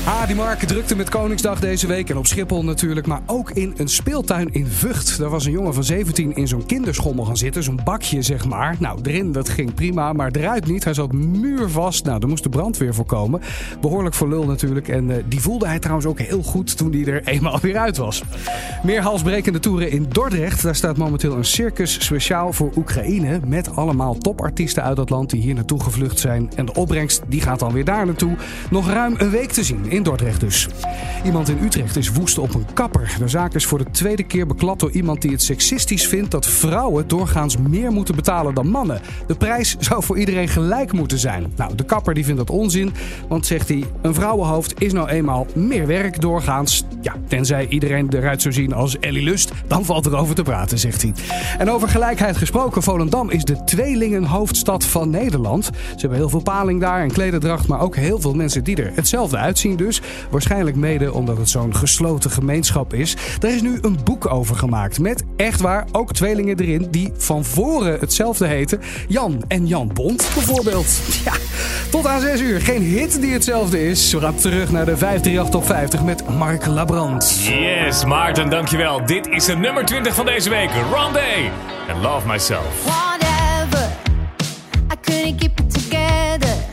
Die Mark drukte met Koningsdag deze week en op Schiphol natuurlijk, maar ook in een speeltuin in Vught. Daar was een jongen van 17 in zo'n kinderschommel gaan zitten, zo'n bakje zeg maar. Nou, erin dat ging prima, maar eruit niet. Hij zat muurvast. Nou, daar moest de brandweer voor komen. Behoorlijk voor lul natuurlijk en die voelde hij trouwens ook heel goed toen hij er eenmaal weer uit was. Meer halsbrekende toeren in Dordrecht. Daar staat momenteel een circus speciaal voor Oekraïne met allemaal topartiesten uit dat land die hier naartoe gevlucht zijn. En de opbrengst die gaat dan weer daar naartoe. Nog ruim een week te zien in Dordrecht dus. Iemand in Utrecht is woest op een kapper. De zaak is voor de tweede keer beklapt door iemand die het seksistisch vindt dat vrouwen doorgaans meer moeten betalen dan mannen. De prijs zou voor iedereen gelijk moeten zijn. Nou, de kapper die vindt dat onzin, want zegt hij, een vrouwenhoofd is nou eenmaal meer werk doorgaans. Ja, tenzij iedereen eruit zou zien als Ellie Lust, dan valt er over te praten, zegt hij. En over gelijkheid gesproken, Volendam is de tweelingenhoofdstad van Nederland. Ze hebben heel veel paling daar en klederdracht, maar ook heel veel mensen die er hetzelfde uitzien dus. Waarschijnlijk mede omdat het zo'n gesloten gemeenschap is. Er is nu een boek over gemaakt met, echt waar, ook tweelingen erin die van voren hetzelfde heten. Jan en Jan Bond bijvoorbeeld. Ja, tot aan 6 uur. Geen hit die hetzelfde is. We gaan terug naar de 538 Top 50 met Mark Labrand. Yes, Maarten, dankjewel. Dit is de nummer 20 van deze week. Rondé en Love Myself. Whatever, I couldn't keep it together.